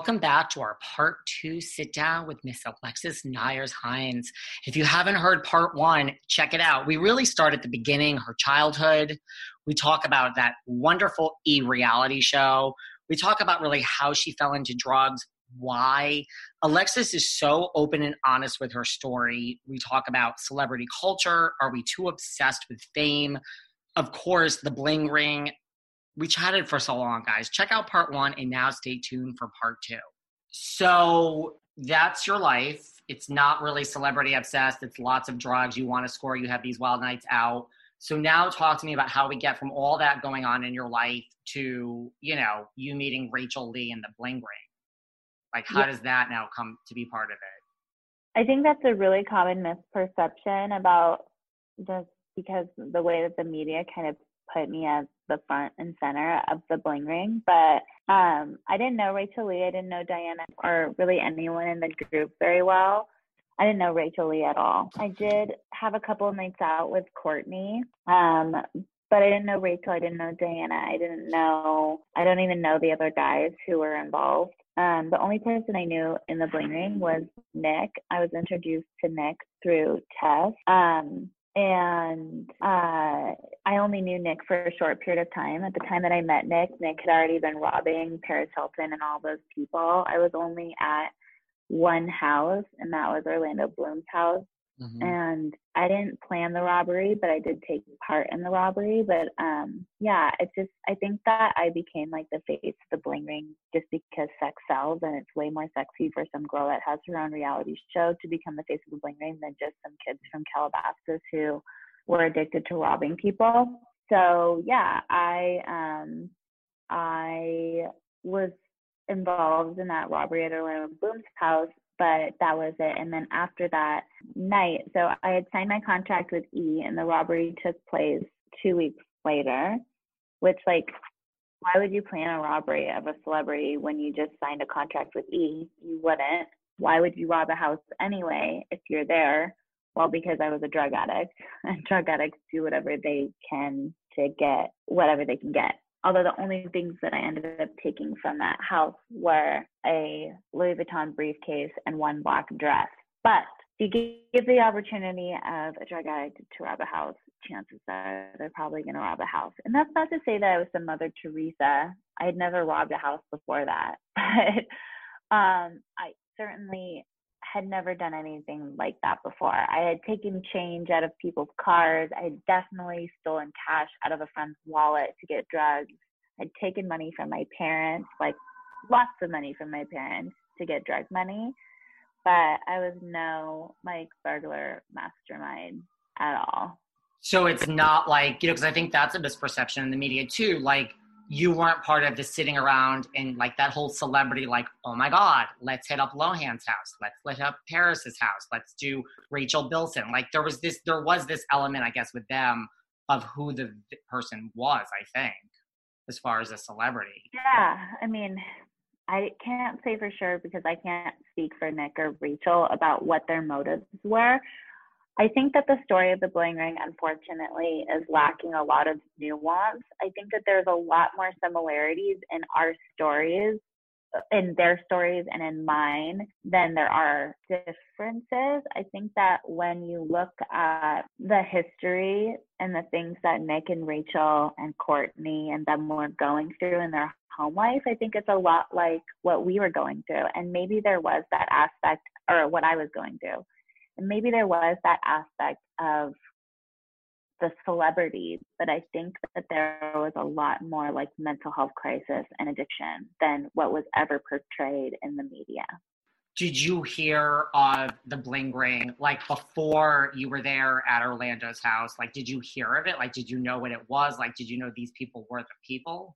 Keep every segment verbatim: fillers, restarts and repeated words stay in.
welcome back to our part two sit down with Miss Alexis Nyers-Hines. If you haven't heard part one, check it out. We really start at the beginning, her childhood. We talk about that wonderful E! reality show. We talk about really how she fell into drugs, why. Alexis is so open and honest with her story. We talk about celebrity culture. Are we too obsessed with fame? Of course, the bling ring. We chatted for so long, guys. Check out part one and now stay tuned for part two. So that's your life. It's not really celebrity obsessed. It's lots of drugs. You want to score. You have these wild nights out. So now talk to me about how we get from all that going on in your life to, you know, you meeting Rachel Lee and the bling ring. Like, how yeah. does that now come to be part of it? I think that's a really common misperception about just because the way that the media kind of put me as the front and center of the bling ring. But um, I didn't know Rachel Lee. I didn't know Diana or really anyone in the group very well. I didn't know Rachel Lee at all. I did have a couple of nights out with Courtney, um, but I didn't know Rachel. I didn't know Diana. I didn't know, I don't even know the other guys who were involved. Um, the only person I knew in the bling ring was Nick. I was introduced to Nick through Tess. Um, And uh, I only knew Nick for a short period of time. At the time that I met Nick, Nick had already been robbing Paris Hilton and all those people. I was only at one house, and that was Orlando Bloom's house. Mm-hmm. And I didn't plan the robbery, but I did take part in the robbery. But um, yeah, it's just, I think that I became like the face of the bling ring just because sex sells, and it's way more sexy for some girl that has her own reality show to become the face of the bling ring than just some kids from Calabasas who were addicted to robbing people. So yeah, I um, I was involved in that robbery at Orlando Bloom's house. But that was it. And then after that night, so I had signed my contract with E! and the robbery took place two weeks later, which, like, why would you plan a robbery of a celebrity when you just signed a contract with E! You wouldn't. Why would you rob a house anyway if you're there? Well, because I was a drug addict, and drug addicts do whatever they can to get whatever they can get. Although the only things that I ended up taking from that house were a Louis Vuitton briefcase and one black dress. But if you give the opportunity of a drug addict to rob a house, chances are they're probably going to rob a house. And that's not to say that I was some Mother Teresa. I had never robbed a house before that. But um, I certainly had never done anything like that before. I had taken change out of people's cars. I had definitely stolen cash out of a friend's wallet to get drugs. I'd taken money from my parents, like lots of money from my parents to get drug money. But I was no like burglar mastermind at all. So it's not like, you know, because I think that's a misperception in the media too. Like, you weren't part of the sitting around and like that whole celebrity, like, oh my God, let's hit up Lohan's house. Let's hit up Paris's house. Let's do Rachel Bilson. Like there was this, there was this element, I guess, with them of who the person was, I think, as far as a celebrity. Yeah. I mean, I can't say for sure because I can't speak for Nick or Rachel about what their motives were. I think that the story of the bling ring, unfortunately, is lacking a lot of nuance. I think that there's a lot more similarities in our stories, in their stories and in mine, than there are differences. I think that when you look at the history and the things that Nick and Rachel and Courtney and them were going through in their home life, I think it's a lot like what we were going through. And maybe there was that aspect, or what I was going through. And maybe there was that aspect of the celebrities, but I think that there was a lot more like mental health crisis and addiction than what was ever portrayed in the media. Did you hear of the bling ring, like before you were there at Orlando's house? Like, did you hear of it? Like, did you know what it was? Like, did you know these people were the people?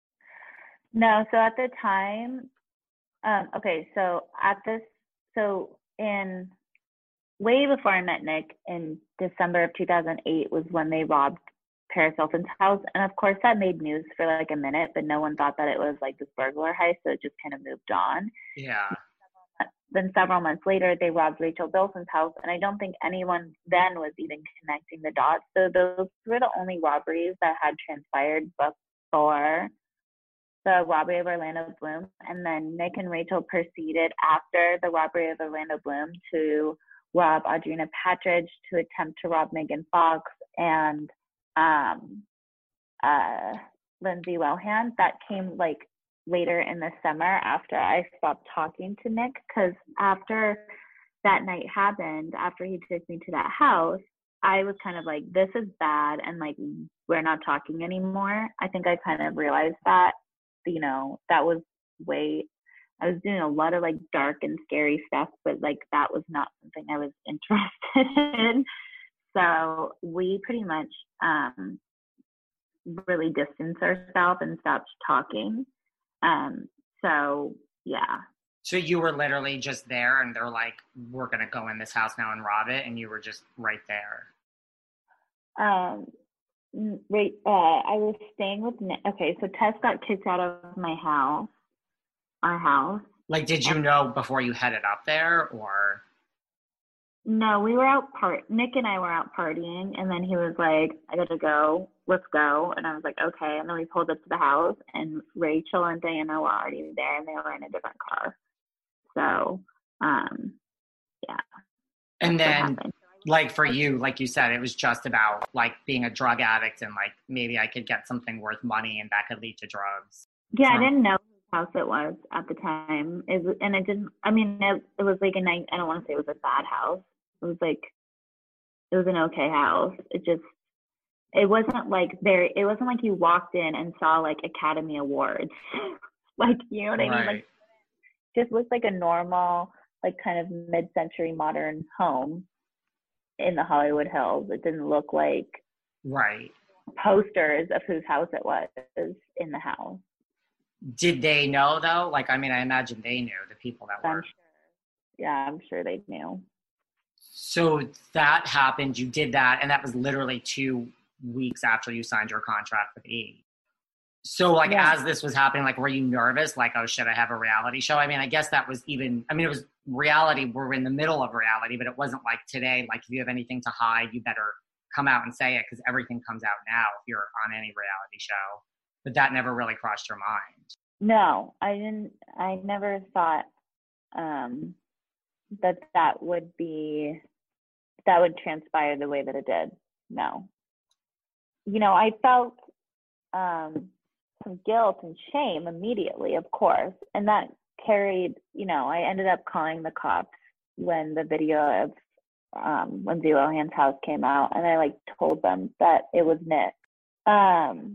No, so at the time, um, okay, so at this, so in way before I met Nick, in December of two thousand eight was when they robbed Paris Hilton's house. And of course that made news for like a minute, but no one thought that it was like this burglar heist, so it just kind of moved on. Yeah. Then several months later, they robbed Rachel Bilson's house, and I don't think anyone then was even connecting the dots. So those were the only robberies that had transpired before the robbery of Orlando Bloom. And then Nick and Rachel proceeded after the robbery of Orlando Bloom to rob Audrina Patridge, to attempt to rob Megan Fox and um, uh, Lindsay Lohan. That came like later in the summer after I stopped talking to Nick, because after that night happened, after he took me to that house, I was kind of like, this is bad, and like, we're not talking anymore. I think I kind of realized that, you know, that was way, I was doing a lot of like dark and scary stuff, but like that was not something I was interested in. So we pretty much um, really distanced ourselves and stopped talking. Um, so yeah. So you were literally just there and they're like, we're going to go in this house now and rob it. And you were just right there. Um, right. Uh, I was staying with Nick. Okay. So Tess got kicked out of my house, our house. Like, did you know before you headed up there, or? No, we were out part. Nick and I were out partying, and then he was like, "I gotta go. Let's go." And I was like, "Okay." And then we pulled up to the house, and Rachel and Diana were already there, and they were in a different car. So, um, yeah. And then, like for you, like you said, it was just about like being a drug addict, and like maybe I could get something worth money, and that could lead to drugs. Yeah, so, I didn't know whose house it was at the time. It was, and it didn't. I mean, it, it was like a nice. I don't want to say it was a bad house. It was like, it was an okay house. It just, it wasn't like very, it wasn't like you walked in and saw like Academy Awards. Like, you know what right. I mean? Like, just looked like a normal, like kind of mid-century modern home in the Hollywood Hills. It didn't look like right posters of whose house it was in the house. Did they know though? Like, I mean, I imagine they knew, the people that I'm were. sure. Yeah, I'm sure they knew. So that happened, you did that, and that was literally two weeks after you signed your contract with E! So, like, yeah. As this was happening, like, were you nervous? Like, oh, shit, I have a reality show? I mean, I guess that was even, I mean, it was reality. We're in the middle of reality, but it wasn't like today, like, if you have anything to hide, you better come out and say it, because everything comes out now if you're on any reality show. But that never really crossed your mind. No, I didn't, I never thought um, that that would be, that would transpire the way that it did. No. You know, I felt um, some guilt and shame immediately, of course. And that carried, you know, I ended up calling the cops when the video of um, Lindsay Lohan's house came out. And I like told them that it was Nick. Um,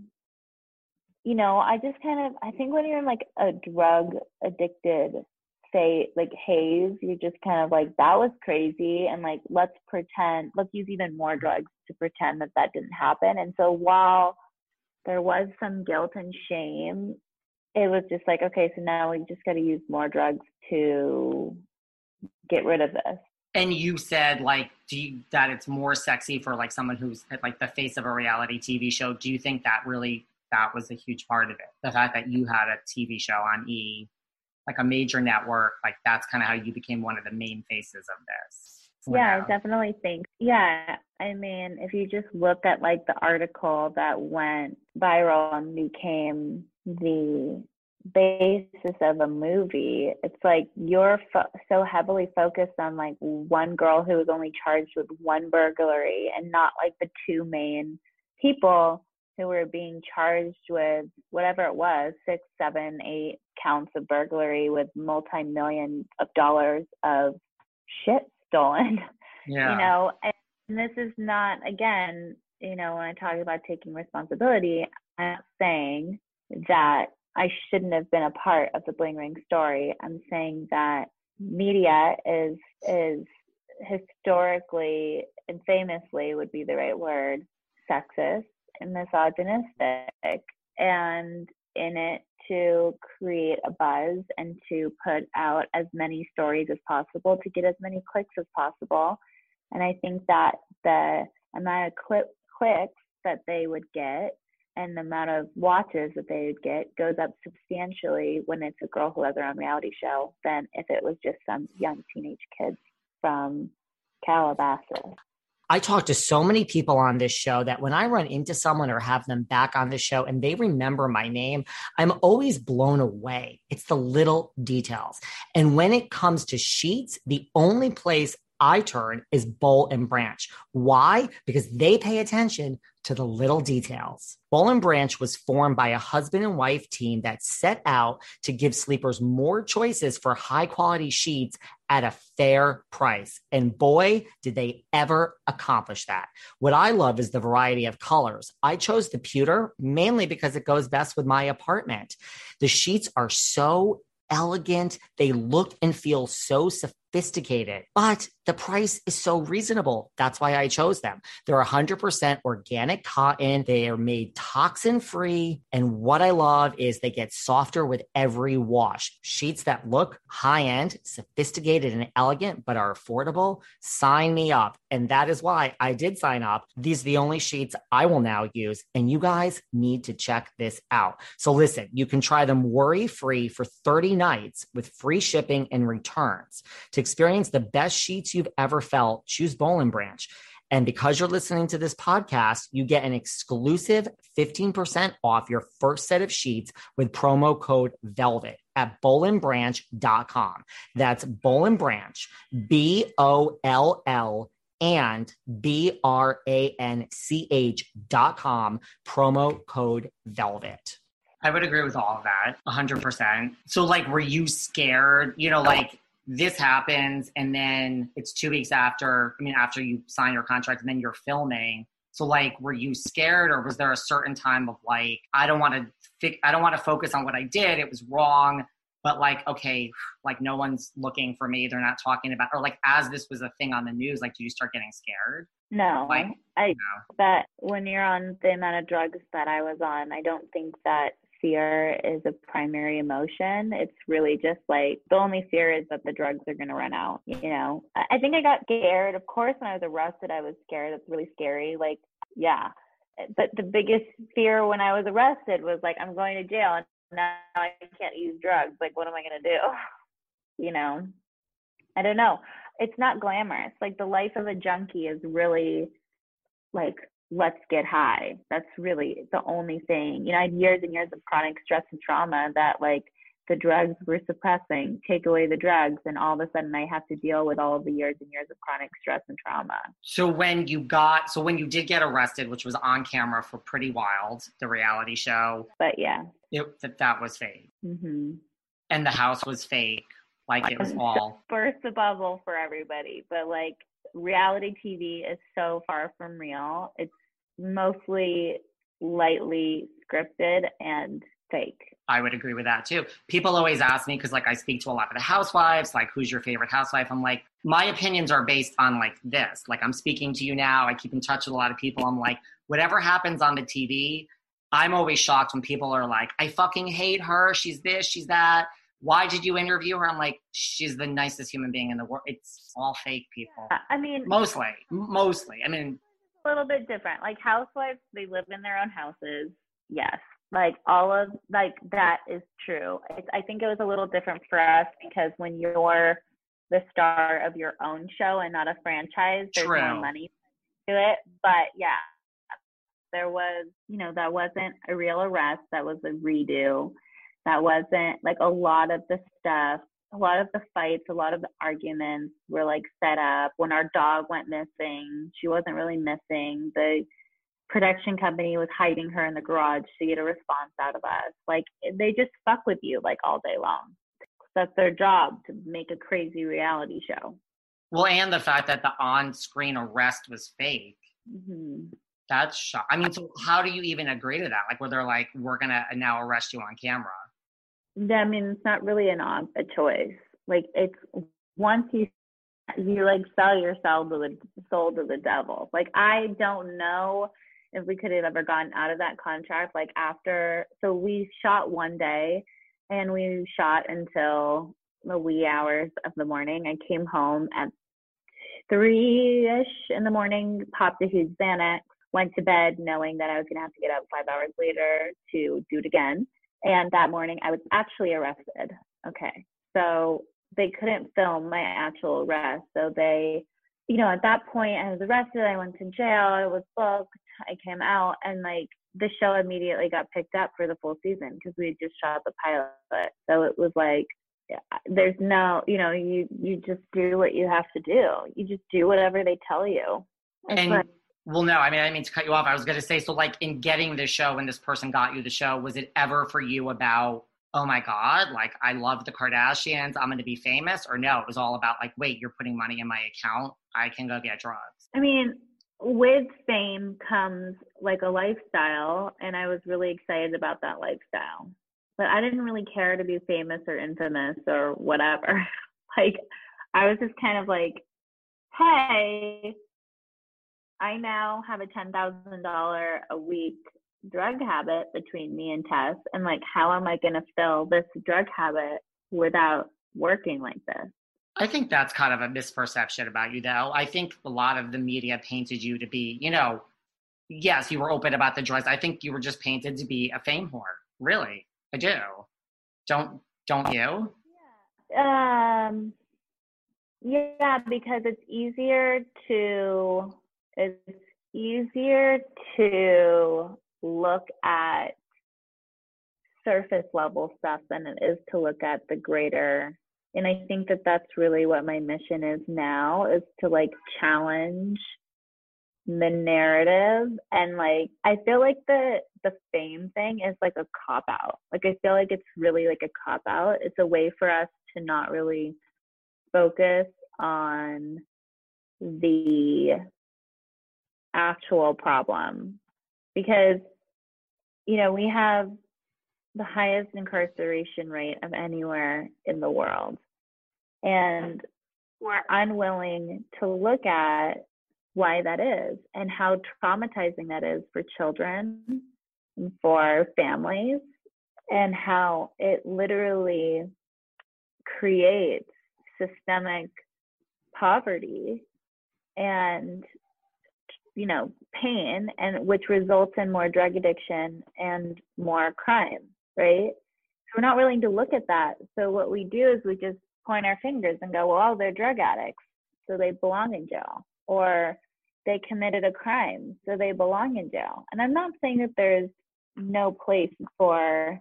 you know, I just kind of, I think when you're in like a drug addicted say like haze, you're just kind of like, that was crazy, and like, let's pretend, let's use even more drugs to pretend that that didn't happen. And so while there was some guilt and shame, it was just like, okay, so now we just got to use more drugs to get rid of this. And you said like, do you, that it's more sexy for like someone who's like the face of a reality T V show. Do you think that really, that was a huge part of it? The fact that you had a T V show on E! Like a major network, like that's kind of how you became one of the main faces of this. Yeah, I definitely think. Yeah, I mean, if you just look at like the article that went viral and became the basis of a movie, it's like you're fo- so heavily focused on like one girl who was only charged with one burglary, and not like the two main people who were being charged with whatever it was, six, seven, eight counts of burglary with multi-million of dollars of shit stolen. Yeah. You know, and this is not, again, you know, when I talk about taking responsibility, I'm not saying that I shouldn't have been a part of the Bling Ring story. I'm saying that media is is historically and famously would be the right word, sexist and misogynistic, and in it to create a buzz and to put out as many stories as possible to get as many clicks as possible. And I think that the amount of clip, clicks that they would get and the amount of watches that they would get goes up substantially when it's a girl who has her own reality show than if it was just some young teenage kids from Calabasas. I talk to so many people on this show that when I run into someone or have them back on the show and they remember my name, I'm always blown away. It's the little details. And when it comes to sheets, the only place I turn is Boll and Branch. Why? Because they pay attention to the little details. Boll and Branch was formed by a husband and wife team that set out to give sleepers more choices for high quality sheets at a fair price. And boy, did they ever accomplish that. What I love is the variety of colors. I chose the pewter mainly because it goes best with my apartment. The sheets are so elegant. They look and feel so sophisticated, but the price is so reasonable. That's why I chose them. They're one hundred percent organic cotton. They are made toxin free. And what I love is they get softer with every wash. Sheets that look high end, sophisticated, and elegant, but are affordable. Sign me up. And that is why I did sign up. These are the only sheets I will now use. And you guys need to check this out. So listen, you can try them worry free for thirty nights with free shipping and returns. To experience the best sheets you've ever felt, choose Boll and Branch. And because you're listening to this podcast, you get an exclusive fifteen percent off your first set of sheets with promo code VELVET at boll and branch dot com. That's Boll and Branch, B O L L and B R A N C H dot com, promo code VELVET. I would agree with all of that, one hundred percent. So like, were you scared, you know, like, this happens and then it's two weeks after, I mean, after you sign your contract and then you're filming. So like, were you scared, or was there a certain time of like, I don't want to, fi- I don't want to focus on what I did. It was wrong, but like, okay, like no one's looking for me. They're not talking about, or like, as this was a thing on the news, like, did you start getting scared? No, Like, I, you know. that when you're on the amount of drugs that I was on, I don't think that fear is a primary emotion. It's really just like, the only fear is that the drugs are going to run out. You know, I, I think I got scared. Of course, when I was arrested, I was scared. It's really scary. Like, yeah. But the biggest fear when I was arrested was like, I'm going to jail and now I can't use drugs. Like, what am I going to do? You know, I don't know. It's not glamorous. Like, the life of a junkie is really like, let's get high. That's really the only thing. You know, I had years and years of chronic stress and trauma that like the drugs were suppressing. Take away the drugs and all of a sudden I have to deal with all of the years and years of chronic stress and trauma. So when you got, so when you did get arrested, which was on camera for Pretty Wild, the reality show. But yeah. It, that, that was fake. Mm-hmm. And the house was fake. Like, it was all. Burst the bubble for everybody. But like, reality T V is so far from real. It's mostly lightly scripted and fake. I would agree with that too. People always ask me, because like I speak to a lot of the housewives, like, who's your favorite housewife? I'm like, my opinions are based on like this. Like, I'm speaking to you now. I keep in touch with a lot of people. I'm like, whatever happens on the T V, I'm always shocked when people are like, I fucking hate her. She's this, she's that. Why did you interview her? I'm like, she's the nicest human being in the world. It's all fake people. I mean, mostly, mostly. I mean, a little bit different. Like, housewives, they live in their own houses. Yes. Like, all of, like, that is true. It's, I think it was a little different for us because when you're the star of your own show and not a franchise, there's True. more money to it. But yeah, there was, you know, that wasn't a real arrest. That was a redo. That wasn't, like, a lot of the stuff, a lot of the fights, a lot of the arguments were like set up. When our dog went missing, she wasn't really missing. The production company was hiding her in the garage to get a response out of us. Like, they just fuck with you like all day long. That's their job, to make a crazy reality show. Well, and the fact that the on-screen arrest was fake. Mm-hmm. That's shock. I mean, so how do you even agree to that? Like, where they're like, we're going to now arrest you on camera. I mean, it's not really an op, a choice. Like, it's once you you like sell your soul to the soul to the devil. Like, I don't know if we could have ever gotten out of that contract. Like, after, so we shot one day and we shot until the wee hours of the morning. I came home at three-ish in the morning, popped a huge Xanax, went to bed knowing that I was gonna have to get up five hours later to do it again. And that morning I was actually arrested. Okay. So they couldn't film my actual arrest. So they you know, at that point I was arrested, I went to jail, I was booked, I came out, and like the show immediately got picked up for the full season because we had just shot the pilot. So it was like, there's no, you know, you, you just do what you have to do. You just do whatever they tell you. It's And like, well, no, I mean, I didn't mean to cut you off. I was going to say, so like in getting the show, when this person got you the show, was it ever for you about, oh my God, like I love the Kardashians, I'm going to be famous? Or no, it was all about like, wait, you're putting money in my account, I can go get drugs. I mean, with fame comes like a lifestyle, and I was really excited about that lifestyle. But I didn't really care to be famous or infamous or whatever. Like, I was just kind of like, hey, I now have a ten thousand dollars a week drug habit between me and Tess. And like, how am I going to fill this drug habit without working like this? I think that's kind of a misperception about you, though. I think a lot of the media painted you to be, you know, yes, you were open about the drugs. I think you were just painted to be a fame whore. Really, I do. Don't don't you? Yeah. Um. Yeah, because it's easier to it's easier to look at surface level stuff than it is to look at the greater. And I think that that's really what my mission is now, is to like challenge the narrative. And like, I feel like the, the fame thing is like a cop out. Like, I feel like it's really like a cop out. It's a way for us to not really focus on the actual problem, because, you know, we have the highest incarceration rate of anywhere in the world. And we're unwilling to look at why that is and how traumatizing that is for children and for families, and how it literally creates systemic poverty and, you know, pain, and which results in more drug addiction and more crime, right? So we're not willing to look at that. So what we do is we just point our fingers and go, well, they're drug addicts, so they belong in jail. Or they committed a crime, so they belong in jail. And I'm not saying that there's no place for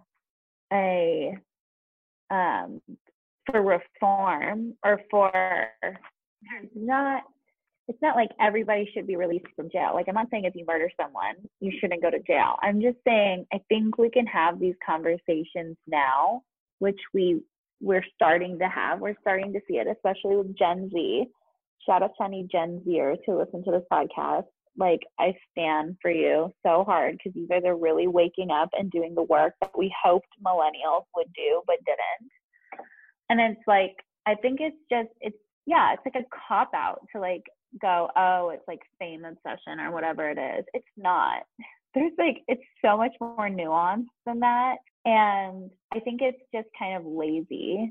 a um, for reform, or for there's not it's not like everybody should be released from jail. Like, I'm not saying if you murder someone, you shouldn't go to jail. I'm just saying I think we can have these conversations now, which we we're starting to have. We're starting to see it, especially with Gen Z. Shout out to any Gen Zers who listen to this podcast. Like, I stand for you so hard, because you guys are really waking up and doing the work that we hoped millennials would do but didn't. And it's like, I think it's just, it's, yeah, it's like a cop out to like go, oh, it's like fame obsession or whatever it is. It's not. There's like, it's so much more nuanced than that. And I think it's just kind of lazy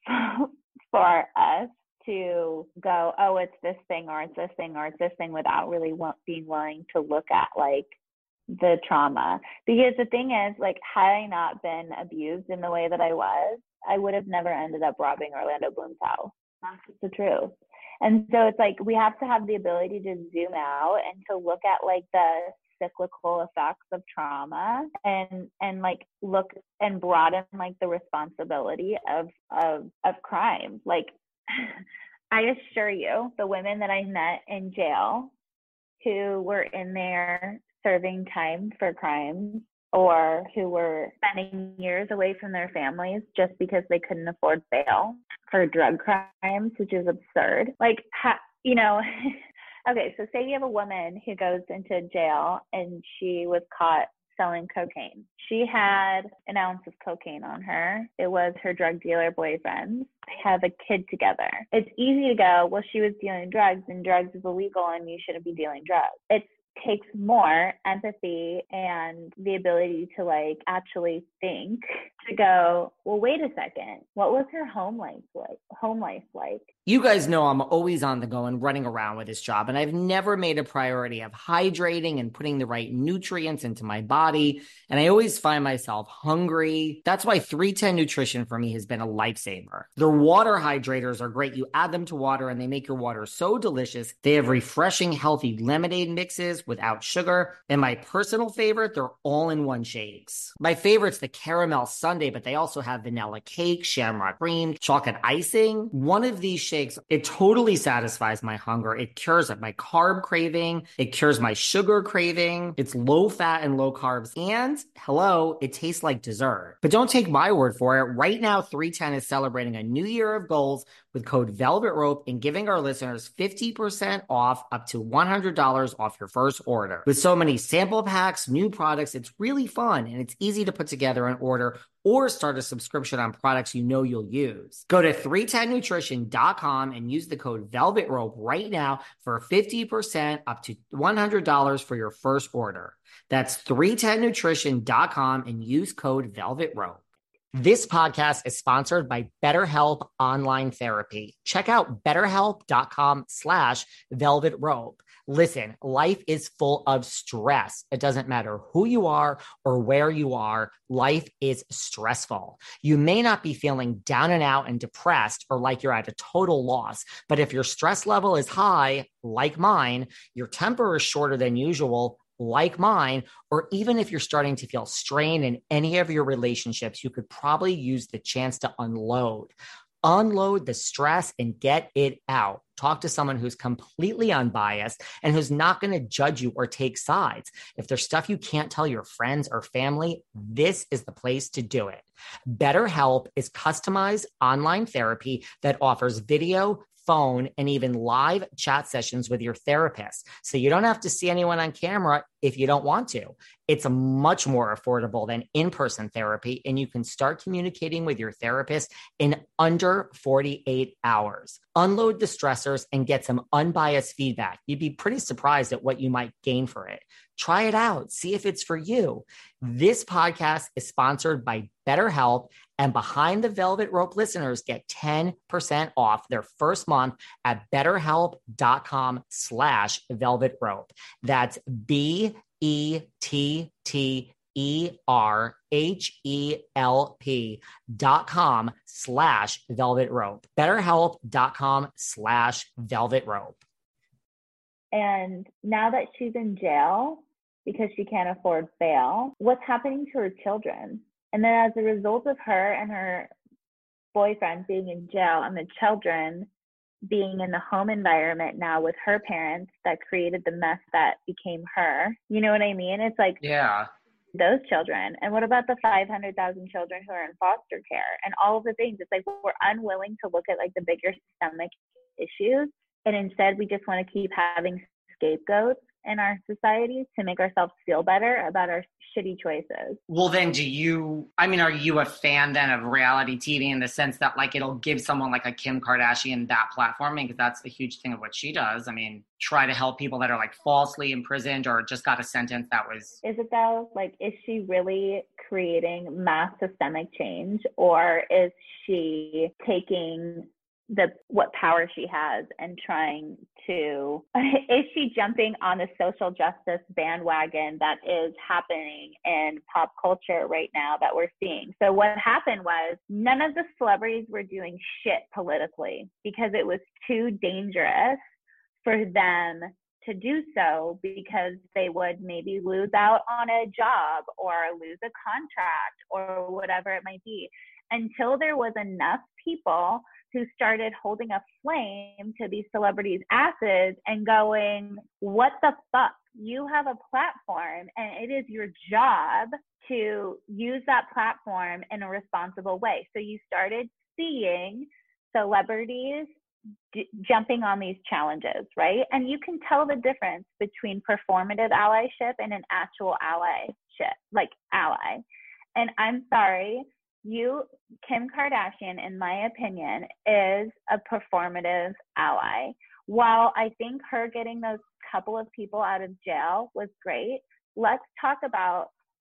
for us to go, oh, it's this thing or it's this thing or it's this thing, without really want, being willing to look at like the trauma. Because the thing is, like, had I not been abused in the way that I was, I would have never ended up robbing Orlando Bloom's house. That's just the truth. And so it's like, we have to have the ability to zoom out and to look at like the cyclical effects of trauma, and and like look and broaden like the responsibility of of of crime. Like, I assure you, the women that I met in jail who were in there serving time for crimes, or who were spending years away from their families just because they couldn't afford bail for drug crimes, which is absurd. Like, ha- you know, okay, so say you have a woman who goes into jail and she was caught selling cocaine. She had an ounce of cocaine on her. It was her drug dealer boyfriend. They have a kid together. It's easy to go, well, she was dealing drugs and drugs is illegal and you shouldn't be dealing drugs. It takes more empathy and the ability to like actually think to go, well, wait a second. What was her home life like? Home life like? You guys know I'm always on the go and running around with this job, and I've never made a priority of hydrating and putting the right nutrients into my body, and I always find myself hungry. That's why three ten Nutrition for me has been a lifesaver. Their water hydrators are great. You add them to water, and they make your water so delicious. They have refreshing, healthy lemonade mixes without sugar, and my personal favorite, they're all-in-one shakes. My favorite's the caramel sundae, but they also have vanilla cake, shamrock cream, chocolate icing. One of these shakes, it totally satisfies my hunger. It cures my carb craving. It cures my sugar craving. It's low fat and low carbs. And hello, it tastes like dessert. But don't take my word for it. Right now, three ten is celebrating a new year of goals with code Velvet Rope and giving our listeners fifty percent off up to one hundred dollars off your first order. With so many sample packs, new products, it's really fun and it's easy to put together an order or start a subscription on products you know you'll use. Go to three ten nutrition dot com and use the code Velvet Rope right now for fifty percent up to one hundred dollars for your first order. That's three ten nutrition dot com and use code Velvet Rope. This podcast is sponsored by BetterHelp Online Therapy. Check out betterhelp.com slash velvet rope. Listen, life is full of stress. It doesn't matter who you are or where you are. Life is stressful. You may not be feeling down and out and depressed or like you're at a total loss, but if your stress level is high, like mine, your temper is shorter than usual, like mine, or even if you're starting to feel strain in any of your relationships, you could probably use the chance to unload. Unload the stress and get it out. Talk to someone who's completely unbiased and who's not going to judge you or take sides. If there's stuff you can't tell your friends or family, this is the place to do it. BetterHelp is customized online therapy that offers video, phone, and even live chat sessions with your therapist. So you don't have to see anyone on camera if you don't want to. It's much more affordable than in-person therapy, and you can start communicating with your therapist in under forty-eight hours. Unload the stressors and get some unbiased feedback. You'd be pretty surprised at what you might gain for it. Try it out. See if it's for you. This podcast is sponsored by BetterHelp, and Behind the Velvet Rope listeners get ten percent off their first month at betterhelp.com slash velvet rope. That's B E T T E R H E L P dot com slash velvet rope. BetterHelp.com slash velvet rope. And now that she's in jail because she can't afford bail, what's happening to her children? And then as a result of her and her boyfriend being in jail and the children being in the home environment now with her parents that created the mess that became her, you know what I mean? It's like, yeah, those children. And what about the five hundred thousand children who are in foster care and all of the things? It's like we're unwilling to look at like the bigger systemic issues. And instead we just want to keep having scapegoats in our society to make ourselves feel better about our shitty choices. Well, then do you, I mean, are you a fan then of reality T V in the sense that like it'll give someone like a Kim Kardashian that platform? Because that's the huge thing of what she does. I mean, try to help people that are like falsely imprisoned or just got a sentence that was. Is it though? Like, is she really creating mass systemic change, or is she taking the what power she has and trying to, is she jumping on the social justice bandwagon that is happening in pop culture right now that we're seeing? So what happened was none of the celebrities were doing shit politically because it was too dangerous for them to do so, because they would maybe lose out on a job or lose a contract or whatever it might be, until there was enough people who started holding a flame to these celebrities' asses and going, what the fuck? You have a platform and it is your job to use that platform in a responsible way. So you started seeing celebrities d- jumping on these challenges, right? And you can tell the difference between performative allyship and an actual allyship, like ally. And I'm sorry, you, Kim Kardashian, in my opinion, is a performative ally. While I think her getting those couple of people out of jail was great, let's talk about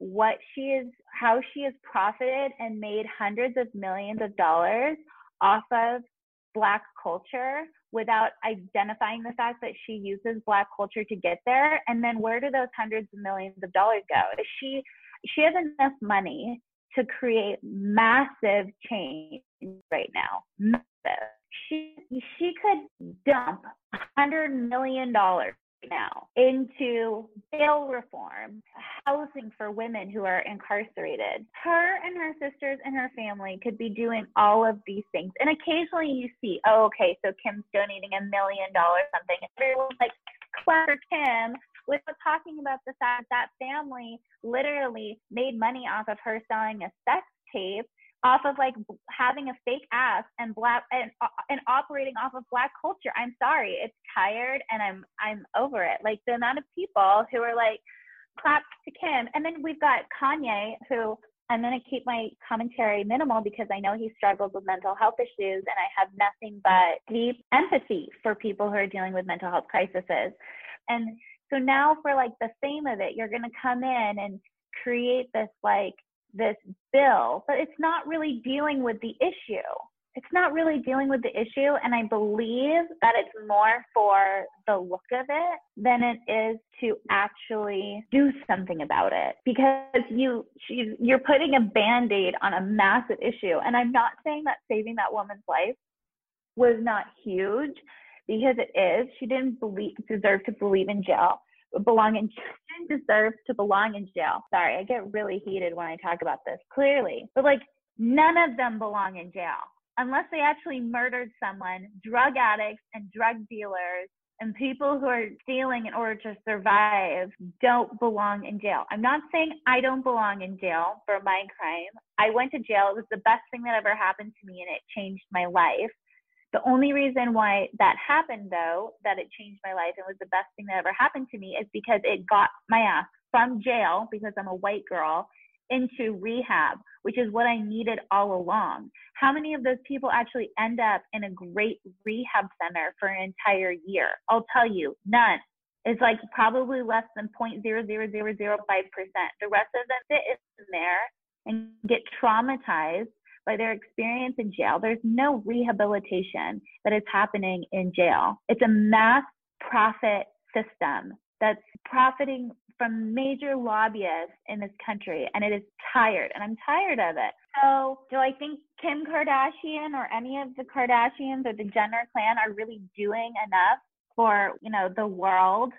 what she is, how she has profited and made hundreds of millions of dollars off of Black culture without identifying the fact that she uses Black culture to get there. And then where do those hundreds of millions of dollars go? She, she has enough money to create massive change right now. Massive. She, she could dump one hundred million dollars now into bail reform, housing for women who are incarcerated. Her and her sisters and her family could be doing all of these things. And occasionally you see, oh, okay, so Kim's donating a million dollars something. And everyone's like, clap for Kim, without talking about the fact that family literally made money off of her selling a sex tape, off of like having a fake ass and black and and operating off of Black culture. I'm sorry, it's tired and I'm I'm over it. Like the amount of people who are like clap to Kim, and then we've got Kanye, who I'm gonna keep my commentary minimal because I know he struggles with mental health issues, and I have nothing but deep empathy for people who are dealing with mental health crises. And so now for like the fame of it, you're gonna come in and create this like this bill, but it's not really dealing with the issue. It's not really dealing with the issue. And I believe that it's more for the look of it than it is to actually do something about it, because you, you're putting a Band-Aid on a massive issue. And I'm not saying that saving that woman's life was not huge, because it is. She didn't believe, deserve to believe in jail. belong in deserves to belong in jail. Sorry, I get really heated when I talk about this, clearly. But like, none of them belong in jail unless they actually murdered someone. Drug addicts and drug dealers and people who are stealing in order to survive don't belong in jail. I'm not saying I don't belong in jail for my crime. I went to jail. It was the best thing that ever happened to me, and it changed my life. The only reason why that happened, though, that it changed my life and was the best thing that ever happened to me, is because it got my ass from jail, because I'm a white girl, into rehab, which is what I needed all along. How many of those people actually end up in a great rehab center for an entire year? I'll tell you, none. It's like probably less than zero point zero zero zero zero five percent. The rest of them sit in there and get traumatized by their experience in jail. There's no rehabilitation that is happening in jail. It's a mass profit system that's profiting from major lobbyists in this country, and it is tired, and I'm tired of it. So do I think Kim Kardashian or any of the Kardashians or the Jenner clan are really doing enough for, you know, the world?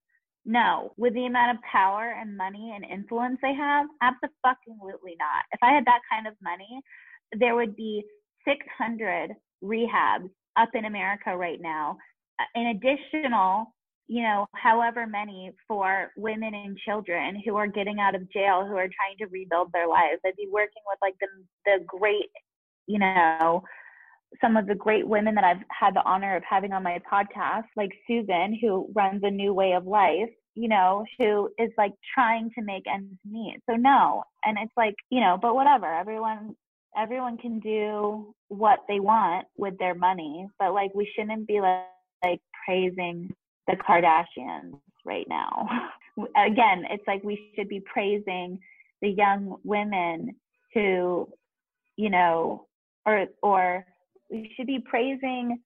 No. With the amount of power and money and influence they have, absolutely not. If I had that kind of money, there would be six hundred rehabs up in America right now, an additional, you know, however many for women and children who are getting out of jail, who are trying to rebuild their lives. I'd be working with like the the great, you know, some of the great women that I've had the honor of having on my podcast, like Susan, who runs A New Way of Life, you know, who is like trying to make ends meet. So no. And it's like, you know, but whatever, everyone, everyone can do what they want with their money, but like, we shouldn't be like, like praising the Kardashians right now. Again, it's like we should be praising the young women who, you know, or or we should be praising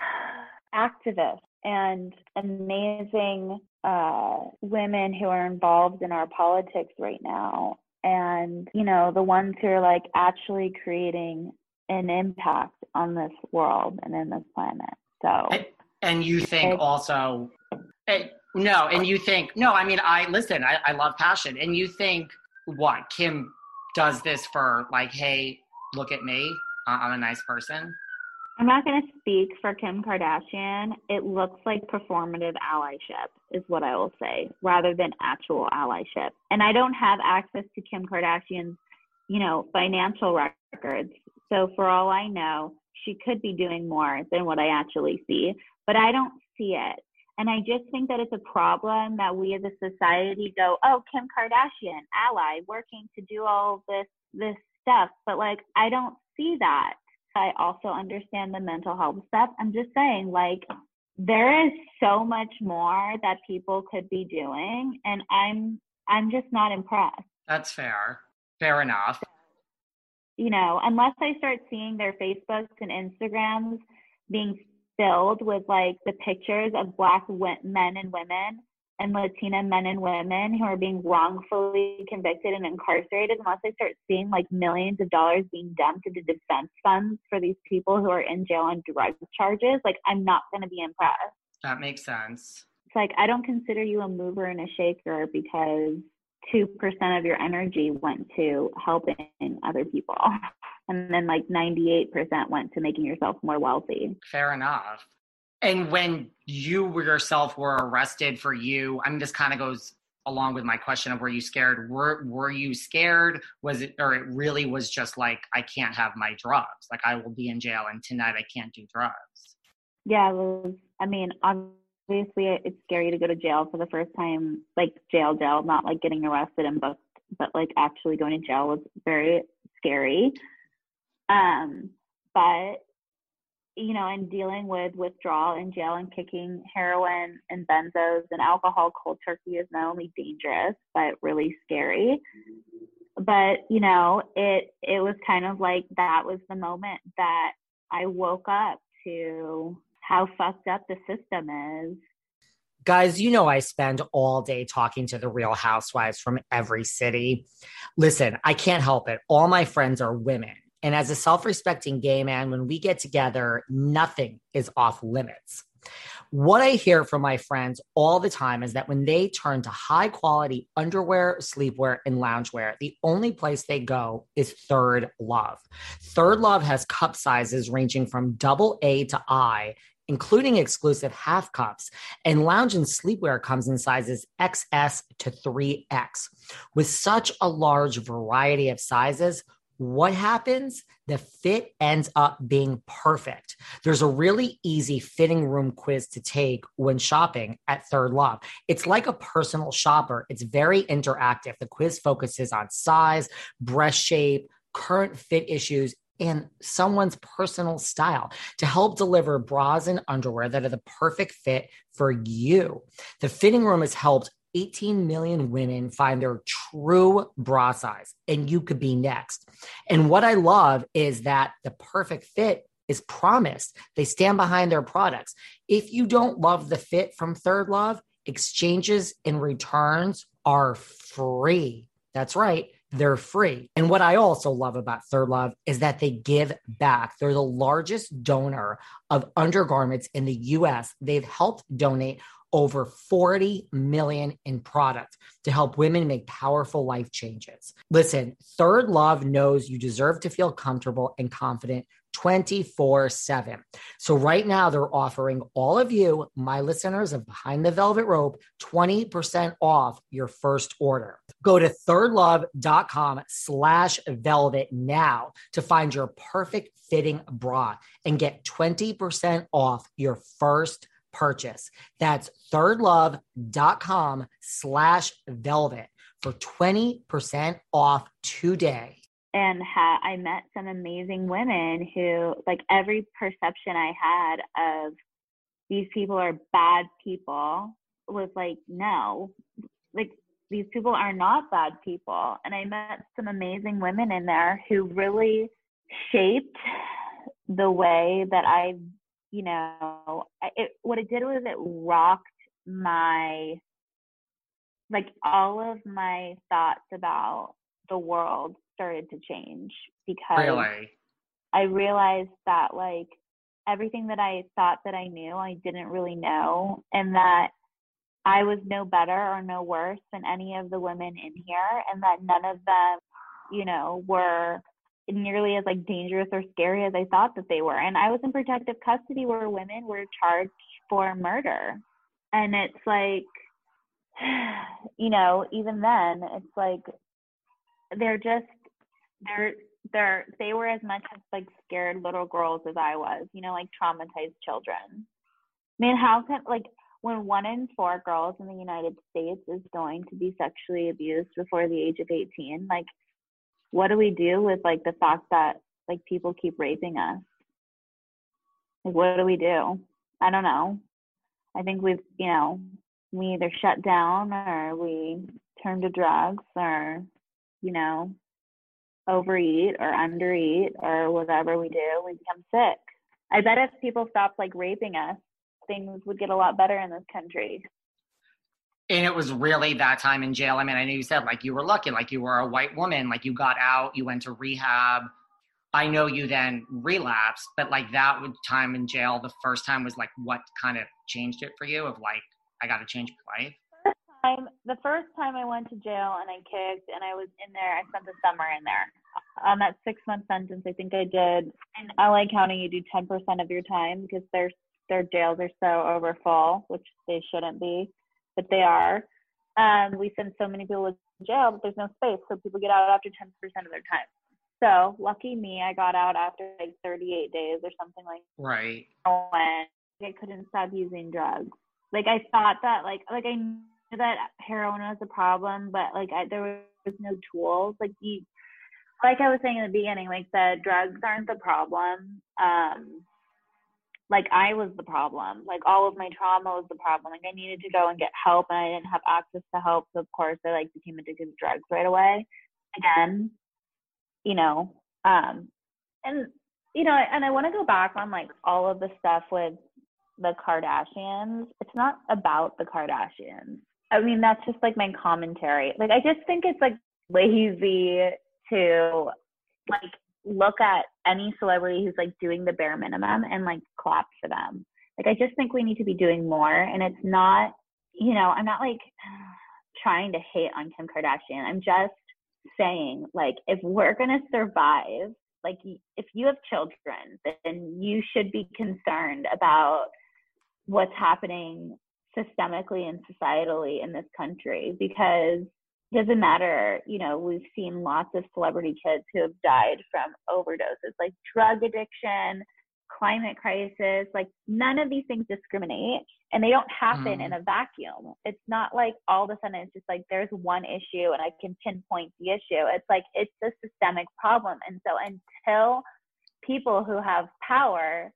activists and amazing uh, women who are involved in our politics right now. And, you know, the ones who are like actually creating an impact on this world and in this planet. So. And, and you think also, hey, no, and you think, no, I mean, I listen, I, I love passion. And you think what, Kim does this for like, hey, look at me, I'm a nice person? I'm not going to speak for Kim Kardashian. It looks like performative allyship is what I will say, rather than actual allyship. And I don't have access to Kim Kardashian's, you know, financial records. So for all I know, she could be doing more than what I actually see, but I don't see it. And I just think that it's a problem that we as a society go, oh, Kim Kardashian, ally, working to do all this, this stuff. But like, I don't see that. I also understand the mental health stuff. I'm just saying, like, there is so much more that people could be doing, and I'm I'm just not impressed. That's fair. Fair enough. You know, unless I start seeing their Facebooks and Instagrams being filled with like the pictures of Black men and women and Latina men and women who are being wrongfully convicted and incarcerated, unless I start seeing like millions of dollars being dumped into defense funds for these people who are in jail on drug charges, like I'm not going to be impressed. That makes sense. It's like, I don't consider you a mover and a shaker because two percent of your energy went to helping other people. And then like ninety-eight percent went to making yourself more wealthy. Fair enough. And when you yourself were arrested for you, I mean, this kind of goes along with my question of were you scared? Were were you scared? Was it, or it really was just like, I can't have my drugs. Like I will be in jail and tonight I can't do drugs. Yeah, it was, I mean, obviously it's scary to go to jail for the first time, like jail, jail, not like getting arrested and booked, but like actually going to jail was very scary. Um, but you know, and dealing with withdrawal in jail and kicking heroin and benzos and alcohol cold turkey is not only dangerous, but really scary. But, you know, it, it was kind of like that was the moment that I woke up to how fucked up the system is. Guys, you know I spend all day talking to the Real Housewives from every city. Listen, I can't help it. All my friends are women. And as a self-respecting gay man, when we get together, nothing is off limits. What I hear from my friends all the time is that when they turn to high-quality underwear, sleepwear, and loungewear, the only place they go is Third Love. Third Love has cup sizes ranging from double A to I, including exclusive half cups, and lounge and sleepwear comes in sizes X S to three X. With such a large variety of sizes, what happens? The fit ends up being perfect. There's a really easy fitting room quiz to take when shopping at Third Love. It's like a personal shopper. It's very interactive. The quiz focuses on size, breast shape, current fit issues, and someone's personal style to help deliver bras and underwear that are the perfect fit for you. The fitting room has helped eighteen million women find their true bra size, and you could be next. And what I love is that the perfect fit is promised. They stand behind their products. If you don't love the fit from Third Love, exchanges and returns are free. That's right. They're free. And what I also love about Third Love is that they give back. They're the largest donor of undergarments in the U S. They've helped donate over forty million in product to help women make powerful life changes. Listen, Third Love knows you deserve to feel comfortable and confident twenty-four seven. So right now they're offering all of you, my listeners of Behind the Velvet Rope, twenty percent off your first order. Go to thirdlove.com slash velvet now to find your perfect fitting bra and get twenty percent off your first purchase. That's thirdlove.com slash velvet for twenty percent off today. And ha- I met some amazing women who, like, every perception I had of these people are bad people was like, no, like, these people are not bad people. And I met some amazing women in there who really shaped the way that I, you know, it, what it did was it rocked my, like, all of my thoughts about the world started to change because Really? I realized that, like, everything that I thought that I knew, I didn't really know, and that I was no better or no worse than any of the women in here, and that none of them, you know, were nearly as, like, dangerous or scary as I thought that they were. And I was in protective custody where women were charged for murder. And it's like, you know, even then, it's like, they're just, they're, they're, they were as much as, like, scared little girls as I was, you know, like, traumatized children. I mean, how can, like, when one in four girls in the United States is going to be sexually abused before the age of eighteen, like, what do we do with, like, the fact that, like, people keep raping us? Like, what do we do? I don't know. I think we've, you know, we either shut down or we turn to drugs or you know, overeat or undereat or whatever we do, we become sick. I bet if people stopped like raping us, things would get a lot better in this country. And it was really that time in jail. I mean, I know you said like you were lucky, like you were a white woman, like you got out, you went to rehab. I know you then relapsed, but like that time in jail, the first time was like what kind of changed it for you of like, I got to change my life? First time, the first time I went to jail and I kicked and I was in there, I spent the summer in there. On that six month sentence, I think I did, in L A County, you do ten percent of your time because their, their jails are so overfull, which they shouldn't be, but they are. Um, we send so many people to jail, but there's no space, so people get out after ten percent of their time. So lucky me, I got out after like thirty-eight days or something like that. Right. When I couldn't stop using drugs. Like I thought that, like, like I knew that heroin was a problem, but like I, there was no tools. Like you, like I was saying in the beginning, like the drugs aren't the problem. Um, like I was the problem. Like all of my trauma was the problem. Like I needed to go and get help, and I didn't have access to help. So of course I like became addicted to drugs right away. Again, you know, um, and you know, and I want to go back on like all of the stuff with the Kardashians. It's not about the Kardashians. I mean, that's just like my commentary. Like I just think it's like lazy to like look at any celebrity who's like doing the bare minimum and like clap for them. Like I just think we need to be doing more. And it's not, you know, I'm not like trying to hate on Kim Kardashian. I'm just saying, like, if we're gonna survive, like if you have children, then you should be concerned about what's happening systemically and societally in this country, because it doesn't matter, you know, we've seen lots of celebrity kids who have died from overdoses, like drug addiction, climate crisis, like none of these things discriminate, and they don't happen mm. in a vacuum. It's not like all of a sudden it's just like there's one issue and I can pinpoint the issue. It's like it's a systemic problem. And so until people who have power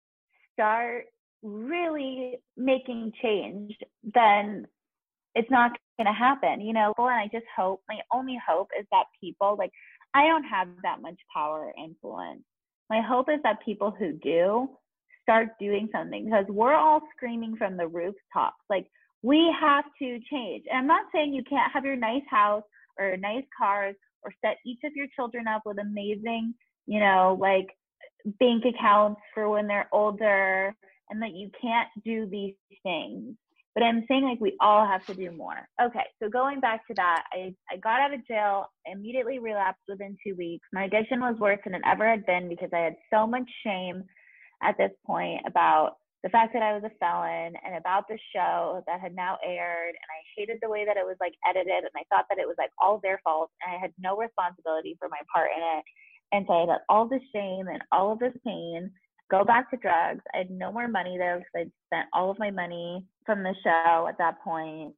start really making change, then it's not going to happen, you know. And I just hope, my only hope is that people, like, I don't have that much power or influence. My hope is that people who do start doing something, because we're all screaming from the rooftops, like, we have to change. And I'm not saying you can't have your nice house or nice cars or set each of your children up with amazing, you know, like bank accounts for when they're older, and that you can't do these things. But I'm saying, like, we all have to do more. Okay, so going back to that, I, I got out of jail, immediately relapsed within two weeks. My addiction was worse than it ever had been because I had so much shame at this point about the fact that I was a felon and about the show that had now aired. And I hated the way that it was, like, edited. And I thought that it was, like, all their fault. And I had no responsibility for my part in it. And so I had all this shame and all of this pain. Go back to drugs. I had no more money though, because I'd spent all of my money from the show at that point.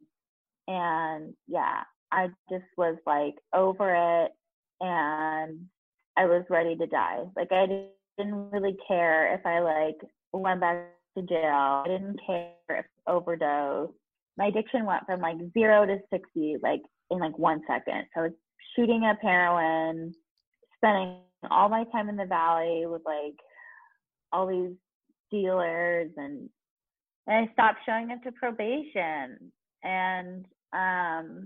And yeah, I just was like over it, and I was ready to die. Like I didn't really care if I like went back to jail. I didn't care if I overdosed. My addiction went from like zero to sixty like in like one second. So I was shooting up heroin, spending all my time in the valley with like all these dealers, and and I stopped showing up to probation. And um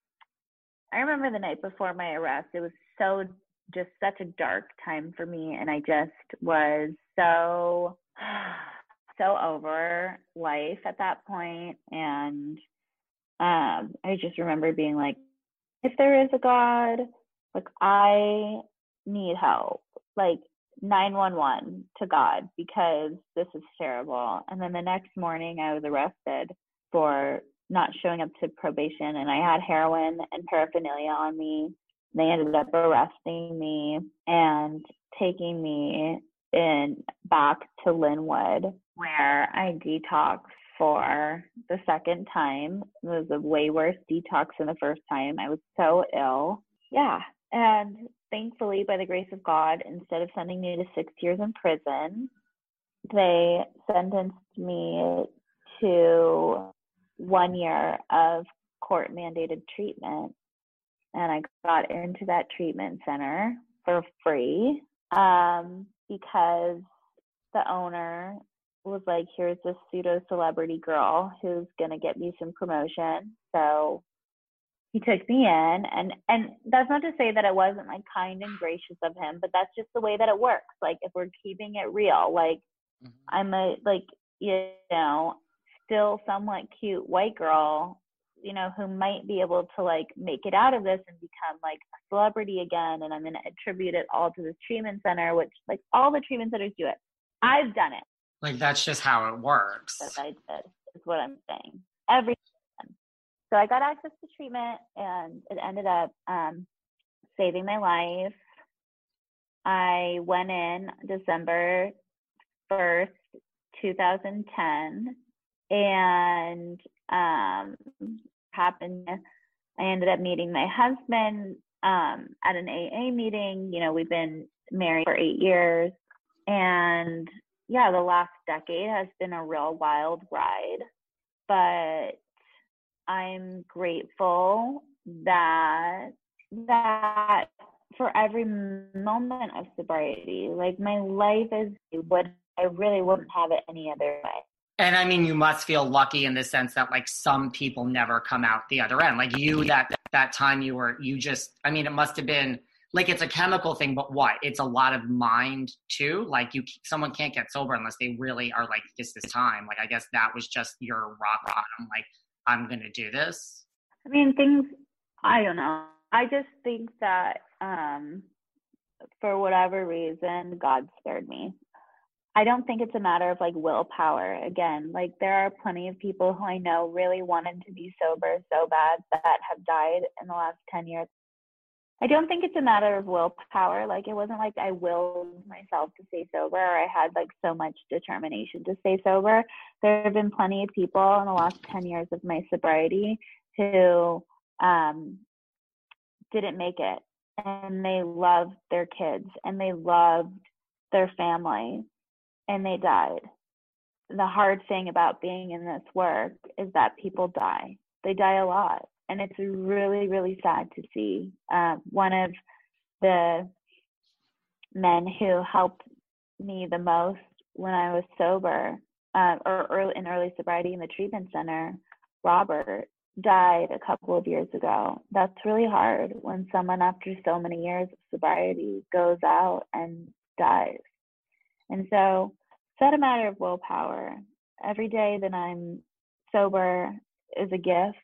I remember the night before my arrest, it was so just such a dark time for me, and I just was so so over life at that point. And um I just remember being like, if there is a God, like I need help, like nine one one to God, because this is terrible. And then the next morning I was arrested for not showing up to probation, and I had heroin and paraphernalia on me. They ended up arresting me and taking me in back to Linwood, where I detoxed for the second time. It was a way worse detox than the first time. I was so ill. Yeah. And thankfully, by the grace of God, instead of sending me to six years in prison, they sentenced me to one year of court-mandated treatment. and I got into that treatment center for free um, because the owner was like, here's this pseudo celebrity girl who's going to get me some promotion. So he took me in, and, and that's not to say that it wasn't like kind and gracious of him, but that's just the way that it works. Like if we're keeping it real, like mm-hmm. I'm a, like, you know, still somewhat cute white girl, you know, who might be able to like make it out of this and become like a celebrity again. And I'm going to attribute it all to this treatment center, which like all the treatment centers do it. I've done it. Like, that's just how it works. That I did, is what I'm saying. Every time. So I got access to treatment, and it ended up um, saving my life. I went in December first, two thousand ten, and um, happened, I ended up meeting my husband um, at an A A meeting. You know, we've been married for eight years, and yeah, the last decade has been a real wild ride, but I'm grateful that that for every moment of sobriety, like my life is what I really wouldn't have it any other way. And I mean, you must feel lucky in the sense that like some people never come out the other end. Like you, that that time you were, you just, I mean, it must have been like, it's a chemical thing, but what? It's a lot of mind too. Like you, someone can't get sober unless they really are like, this is time. Like, I guess that was just your rock bottom. Like, I'm going to do this. I mean, things, I don't know. I just think that um, for whatever reason, God spared me. I don't think it's a matter of like willpower. Again, like there are plenty of people who I know really wanted to be sober so bad that have died in the last ten years. I don't think it's a matter of willpower. Like it wasn't like I willed myself to stay sober, or I had like so much determination to stay sober. There have been plenty of people in the last ten years of my sobriety who um, didn't make it, and they loved their kids and they loved their family, and they died. The hard thing about being in this work is that people die. They die a lot. And it's really, really sad to see. Uh, one of the men who helped me the most when I was sober, uh, or early, in early sobriety in the treatment center, Robert, died a couple of years ago. That's really hard when someone after so many years of sobriety goes out and dies. And so it's not a matter of willpower. Every day that I'm sober is a gift.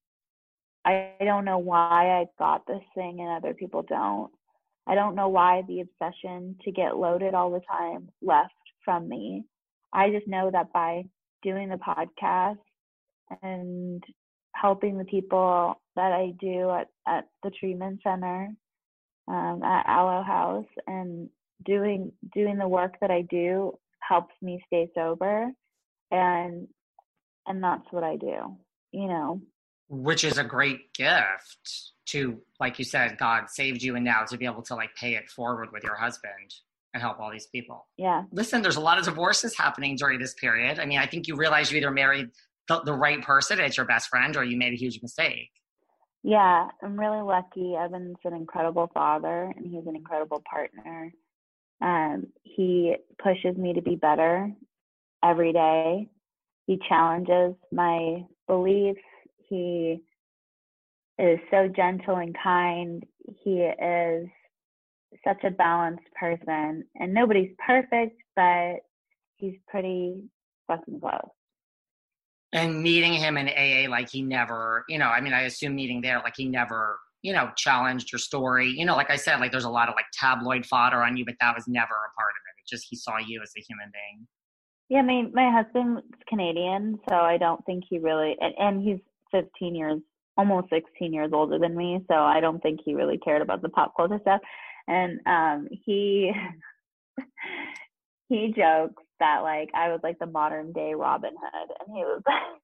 I don't know why I got this thing and other people don't. I don't know why the obsession to get loaded all the time left from me. I just know that by doing the podcast and helping the people that I do at, at the treatment center, um, at Aloe House, and doing doing the work that I do helps me stay sober, and and that's what I do, you know. Which is a great gift to, like you said, God saved you, and now to be able to like pay it forward with your husband and help all these people. Yeah. Listen, there's a lot of divorces happening during this period. I mean, I think you realize you either married the, the right person, it's your best friend, or you made a huge mistake. Yeah, I'm really lucky. Evan's an incredible father, and he's an incredible partner. Um, he pushes me to be better every day. He challenges my beliefs. He is so gentle and kind. He is such a balanced person. And nobody's perfect, but he's pretty fucking close. And meeting him in A A, like he never, you know, I mean, I assume meeting there, like he never, you know, challenged your story. You know, like I said, like there's a lot of like tabloid fodder on you, but that was never a part of it. It just, he saw you as a human being. Yeah, I mean, my husband's Canadian, so I don't think he really, and, and he's fifteen years, almost sixteen years older than me, so I don't think he really cared about the pop culture stuff. And um, he he jokes that like I was like the modern day Robin Hood, and he was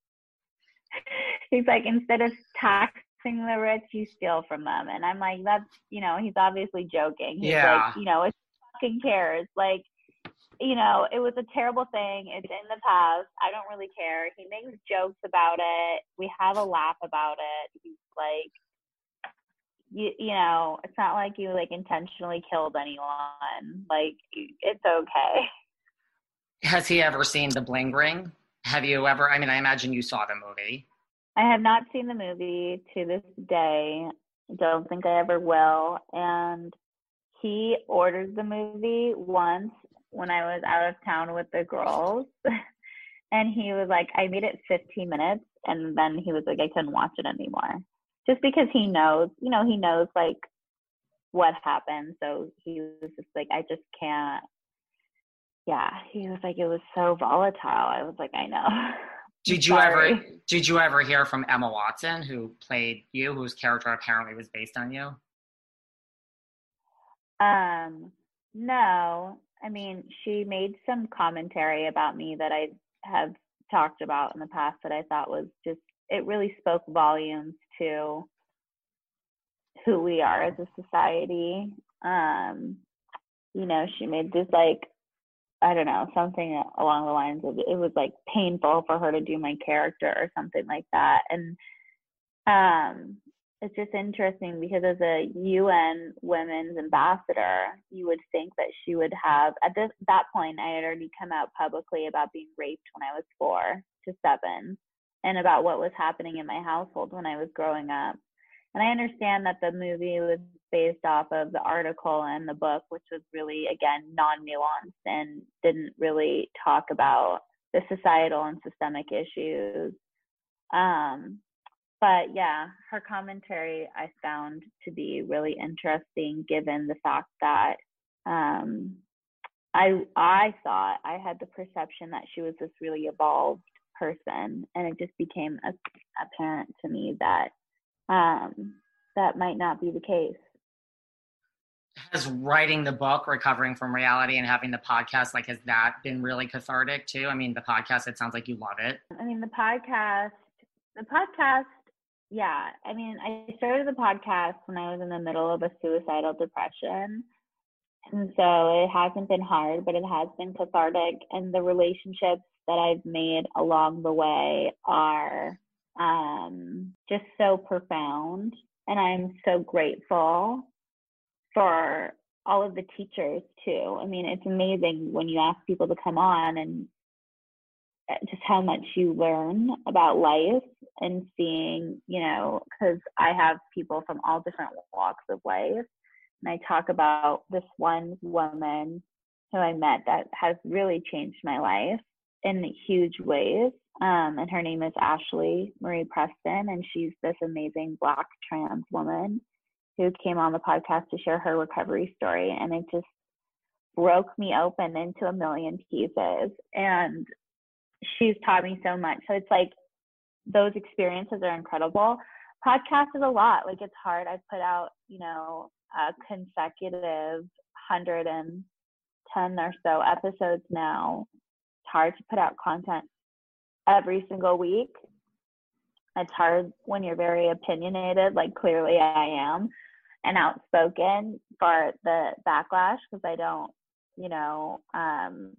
he's like, instead of taxing the rich, you steal from them. And I'm like, that's, you know, he's obviously joking. He's yeah. like, you know, it fucking cares. Like, you know, it was a terrible thing. It's in the past. I don't really care. He makes jokes about it. We have a laugh about it. He's like, you, you know, it's not like you like intentionally killed anyone. Like, it's okay. Has he ever seen The Bling Ring? Have you ever, I mean, I imagine you saw the movie. I have not seen the movie to this day. Don't think I ever will. And he ordered the movie once when I was out of town with the girls. And he was like, I made it fifteen minutes. And then he was like, I couldn't watch it anymore. Just because he knows, you know, he knows like what happened. So he was just like, I just can't. Yeah. He was like, it was so volatile. I was like, I know. Did you Sorry. ever did you ever hear from Emma Watson, who played you, whose character apparently was based on you? Um, no. I mean, she made some commentary about me that I have talked about in the past that I thought was just, it really spoke volumes to who we are as a society. Um, you know, she made this like, I don't know, something along the lines of, it was like painful for her to do my character or something like that. And um, it's just interesting because as a U N Women's Ambassador, you would think that she would have, at this that point, I had already come out publicly about being raped when I was four to seven and about what was happening in my household when I was growing up. And I understand that the movie was based off of the article and the book, which was really, again, non-nuanced and didn't really talk about the societal and systemic issues. Um, but yeah, her commentary I found to be really interesting, given the fact that um, I I thought I had the perception that she was this really evolved person, and it just became a, apparent to me that um, that might not be the case. Has writing the book, Recovering from Reality, and having the podcast, like, has that been really cathartic too? I mean, the podcast, it sounds like you love it. I mean, the podcast, the podcast, yeah. I mean, I started the podcast when I was in the middle of a suicidal depression. And so it hasn't been hard, but it has been cathartic. And the relationships that I've made along the way are um, just so profound. And I'm so grateful for all of the teachers too. I mean, it's amazing when you ask people to come on and just how much you learn about life and seeing, you know, because I have people from all different walks of life. And I talk about this one woman who I met that has really changed my life in huge ways. Um, and her name is Ashley Marie Preston, and she's this amazing Black trans woman who came on the podcast to share her recovery story. And it just broke me open into a million pieces. And she's taught me so much. So it's like those experiences are incredible. Podcast is a lot. Like, it's hard. I've put out, you know, a consecutive one hundred ten or so episodes now. It's hard to put out content every single week. It's hard when you're very opinionated, like clearly I am, and outspoken, for the backlash, because I don't, you know, um,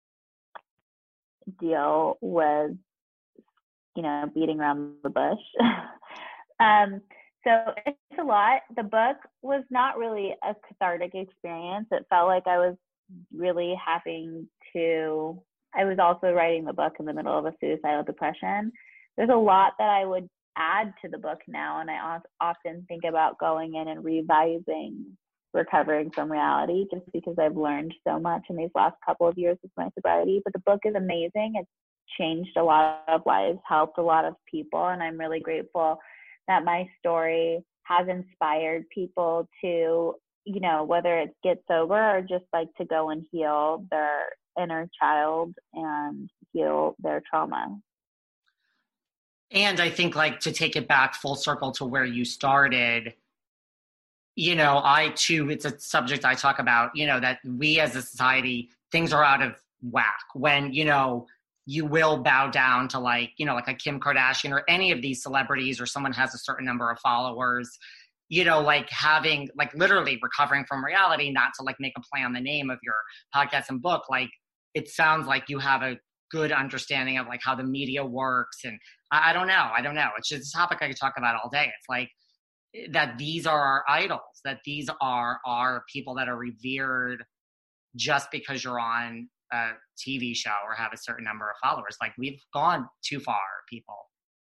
deal with, you know, beating around the bush. um, so it's a lot. The book was not really a cathartic experience. It felt like I was really having to, I was also writing the book in the middle of a suicidal depression. There's a lot that I would add to the book now, and I often think about going in and revising Recovering from Reality, just because I've learned so much in these last couple of years of my sobriety. But the book is amazing. It's changed a lot of lives, helped a lot of people, and I'm really grateful that my story has inspired people to, you know, whether it's get sober or just like to go and heal their inner child and heal their trauma. And I think, like, to take it back full circle to where you started, you know, I too, it's a subject I talk about, you know, that we as a society, things are out of whack when, you know, you will bow down to, like, you know, like a Kim Kardashian or any of these celebrities, or someone has a certain number of followers, you know, like having, like, literally recovering from reality, not to like make a play on the name of your podcast and book. Like, it sounds like you have a good understanding of like how the media works. And I, I don't know. I don't know. It's just a topic I could talk about all day. It's like, that these are our idols, that these are our people that are revered just because you're on a T V show or have a certain number of followers. Like, we've gone too far, people.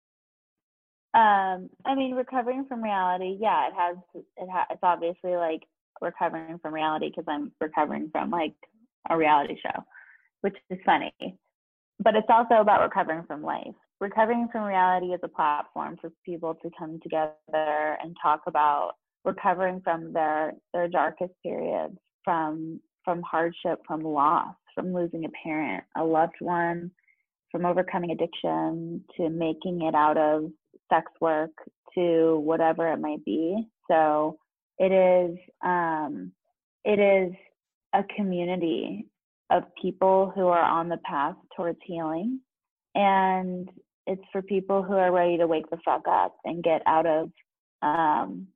Um, I mean, recovering from reality, yeah, it has, it ha- it's obviously like recovering from reality because I'm recovering from like a reality show, which is funny. But it's also about recovering from life. Recovering from reality is a platform for people to come together and talk about recovering from their, their darkest periods, from from hardship, from loss, from losing a parent, a loved one, from overcoming addiction, to making it out of sex work, to whatever it might be. So it is um, it is a community of people who are on the path towards healing, and it's for people who are ready to wake the fuck up and get out of um,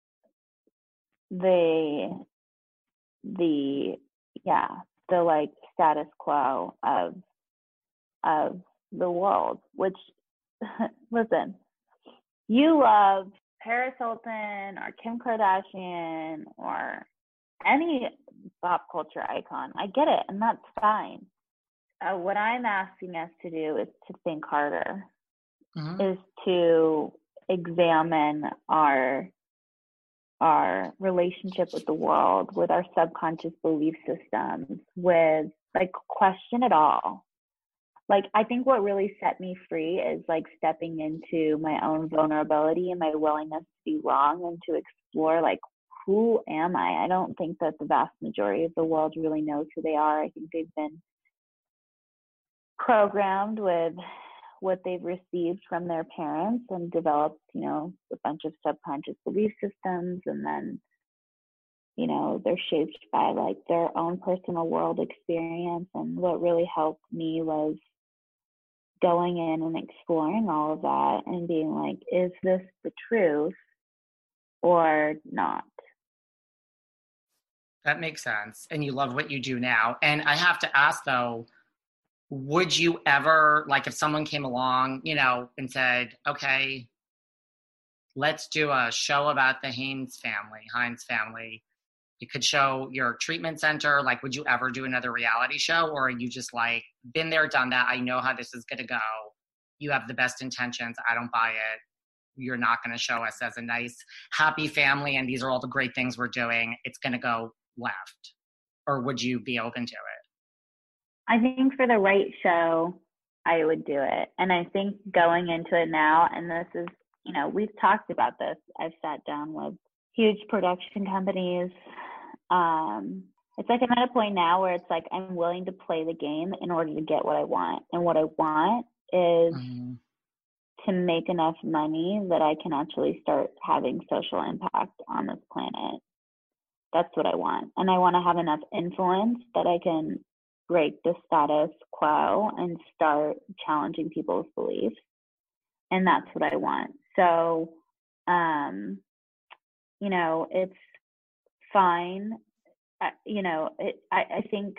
the the yeah the like status quo of of the world. Which, listen, you love Paris Hilton or Kim Kardashian or any pop culture icon. I get it, and that's fine. Uh, what I'm asking us to do is to think harder, mm-hmm. is to examine our our relationship with the world, with our subconscious belief systems, with like question it all. Like, I think what really set me free is like stepping into my own vulnerability and my willingness to be wrong and to explore like, who am I? I don't think that the vast majority of the world really knows who they are. I think they've been programmed with what they've received from their parents and developed, you know, a bunch of subconscious belief systems, and then, you know, they're shaped by like their own personal world experience. And what really helped me was going in and exploring all of that and being like, is this the truth or not? That makes sense. And you love what you do now. And I have to ask though, would you ever, like if someone came along, you know, and said, okay, let's do a show about the Haynes family, Hines family. You could show your treatment center. Like, would you ever do another reality show? Or are you just like, been there, done that. I know how this is going to go. You have the best intentions. I don't buy it. You're not going to show us as a nice, happy family. And these are all the great things we're doing. It's going to go left. Or would you be open to it? I think for the right show, I would do it. And I think going into it now, and this is, you know, we've talked about this. I've sat down with huge production companies. Um, it's like I'm at a point now where it's like I'm willing to play the game in order to get what I want. And what I want is mm-hmm. to make enough money that I can actually start having social impact on this planet. That's what I want. And I want to have enough influence that I can break the status quo and start challenging people's beliefs. And that's what I want. So, um, you know, it's fine. I, you know, it, I, I think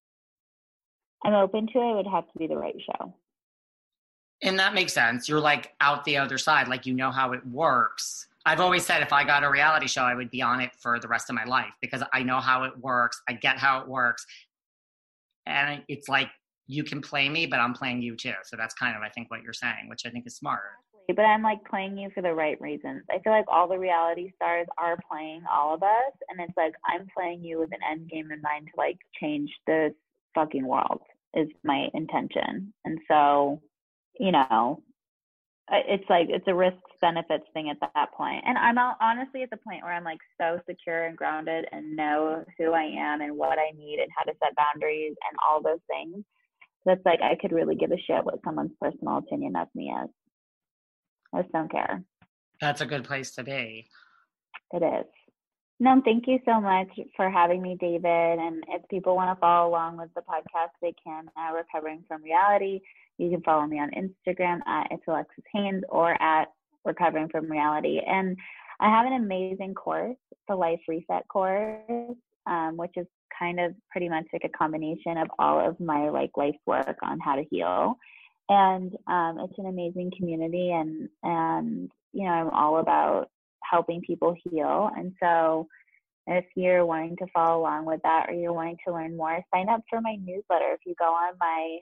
I'm open to it. It would have to be the right show. And that makes sense. You're like out the other side, like you know how it works. I've always said if I got a reality show, I would be on it for the rest of my life because I know how it works. I get how it works. And it's like, you can play me, but I'm playing you too. So that's kind of, I think, what you're saying, which I think is smart. But I'm like playing you for the right reasons. I feel like all the reality stars are playing all of us. And it's like, I'm playing you with an end game in mind to like change this fucking world is my intention. And so, you know, it's like, it's a risk benefits thing at that point. And I'm honestly at the point where I'm like so secure and grounded and know who I am and what I need and how to set boundaries and all those things. That's like, I could really give a shit what someone's personal opinion of me is. I just don't care. That's a good place to be. It is. No, thank you so much for having me, David. And if people want to follow along with the podcast, they can. Uh, Recovering from Reality. You can follow me on Instagram at It's Alexis Haynes or at Recovering from Reality. And I have an amazing course, the Life Reset course, um, which is kind of pretty much like a combination of all of my like life work on how to heal. And um, it's an amazing community, and and you know, I'm all about helping people heal. And so if you're wanting to follow along with that, or you're wanting to learn more, sign up for my newsletter. If you go on my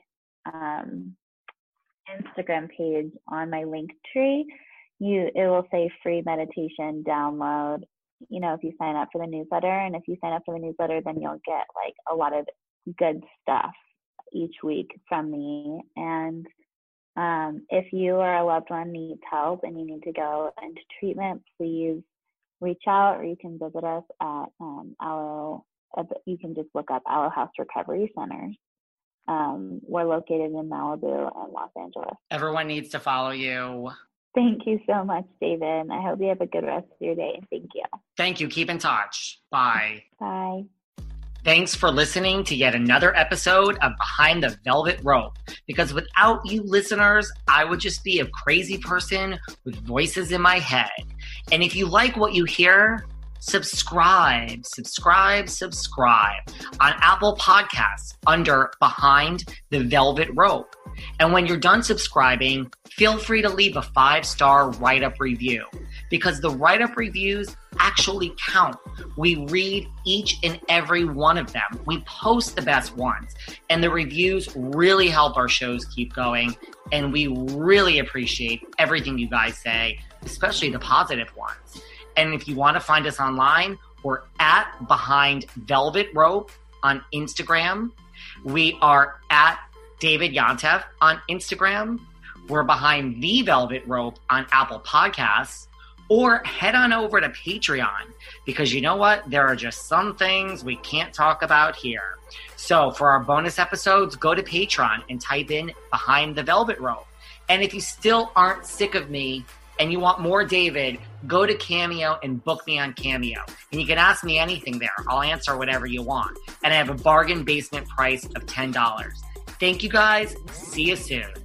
um, Instagram page on my link tree, you it will say free meditation download. You know, if you sign up for the newsletter, and if you sign up for the newsletter, then you'll get like a lot of good stuff each week from me. And um, if you or a loved one needs help and you need to go into treatment, please reach out, or you can visit us at um, Aloe. You can just look up Aloe House Recovery Centers. Um, we're located in Malibu and Los Angeles. Everyone needs to follow you. Thank you so much, David. I hope you have a good rest of your day. Thank you. Thank you. Keep in touch. Bye. Bye. Thanks for listening to yet another episode of Behind the Velvet Rope. Because without you listeners, I would just be a crazy person with voices in my head. And if you like what you hear, subscribe, subscribe, subscribe on Apple Podcasts under Behind the Velvet Rope. And when you're done subscribing, feel free to leave a five-star write-up review, because the write-up reviews actually count. We read each and every one of them. We post the best ones, and the reviews really help our shows keep going. And we really appreciate everything you guys say, especially the positive ones. And if you want to find us online, we're at Behind Velvet Rope on Instagram. We are at David Yontef on Instagram. We're Behind the Velvet Rope on Apple Podcasts. Or head on over to Patreon, because you know what? There are just some things we can't talk about here. So for our bonus episodes, go to Patreon and type in Behind the Velvet Rope. And if you still aren't sick of me and you want more David, go to Cameo and book me on Cameo. And you can ask me anything there. I'll answer whatever you want. And I have a bargain basement price of ten dollars. Thank you guys. See you soon.